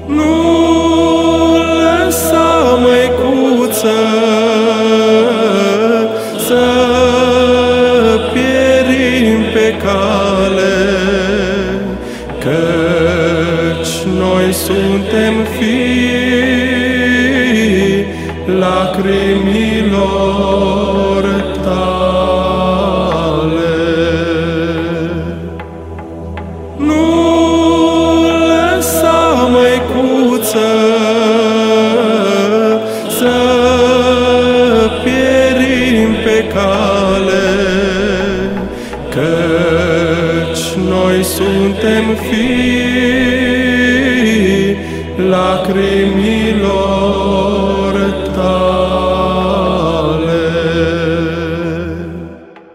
Nu lăsa, Măicuță, să pierim pe cale, căci noi suntem fii lacrimilor tale. Nu lăsa, Măicuță, să pierim pe cale, căci noi suntem fii lacrimilor